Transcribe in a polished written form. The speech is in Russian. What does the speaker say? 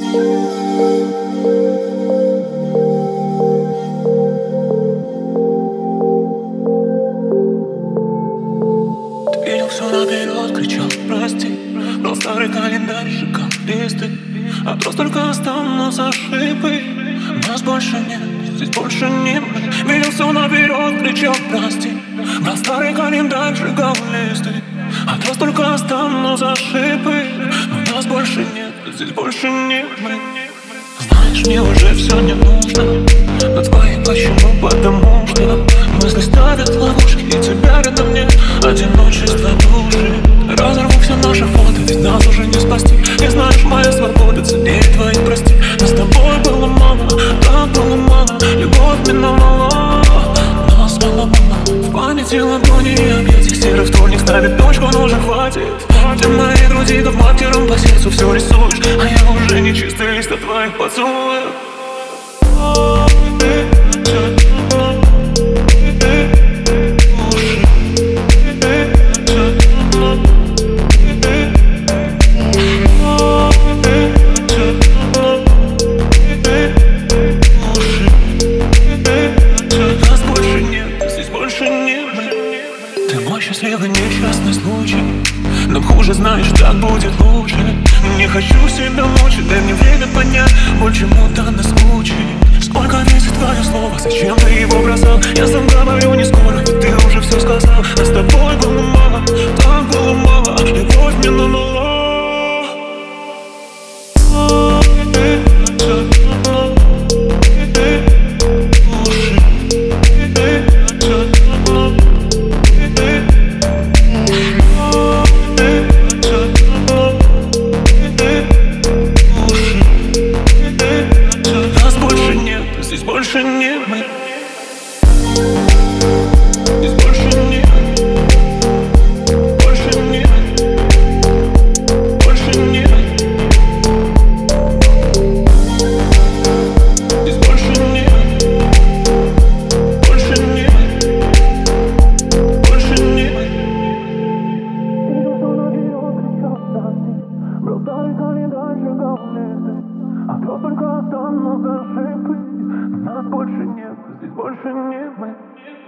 Видел все наперед, кричал прости. Брал старый календарь, сжигал листы. А то только останутся ошибки. Нас больше нет, здесь больше не мы. Видел все наперед, кричал прости. Брал старый календарь, сжигал листы. А то только останутся ошибки. Но нас больше нет, здесь больше не мы. Знаешь, мне уже все не нужно. Но твои почему? Потому что мысли ставят ловушки, и тебя рядом нет. Одиночество души. Разорву все наши фото, ведь нас уже не спасти. И знаешь, моя свобода ценнее твоих прости. Нас с тобой было мало, так было мало. Любовь миновала, нас мало-мало. В памяти ладони и объятия. Серый вторник ставит точку, но уже хватит. Ты в моей груди, как маркером по сердцу все рисуешь. А я уже не чистый лист от твоих поцелуев. Ты мой счастливый несчастный случай. Но хуже знаешь, так будет лучше. Не хочу себя мучить, дай мне время понять, боль чему-то наскучит. Сколько весит твое слово, зачем ты его бросал? Я сам говорю не скоро, ведь ты уже все сказал. А с тобой было мало, так было мало. Любовь миновала. Здесь больше не мы. Здесь больше не больше не больше не здесь больше не больше не больше не. Брал старый календарь, сжигал листы. А то только останутся ошибки. Нас больше нет, здесь больше не мы.